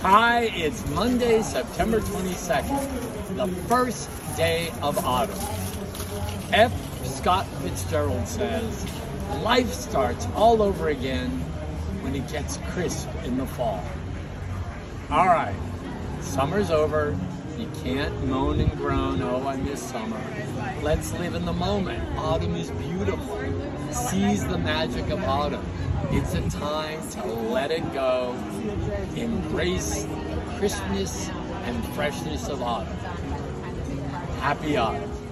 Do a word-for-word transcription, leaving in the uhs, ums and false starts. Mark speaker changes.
Speaker 1: Hi, it's Monday, September twenty-second, the first day of autumn. F. Scott Fitzgerald says, life starts all over again when it gets crisp in the fall. All right, summer's over. You can't moan and groan, oh, I miss summer. Let's live in the moment. Autumn is beautiful. Seize the magic of autumn. It's a time to let it go. Embrace the crispness and freshness of autumn. Happy autumn.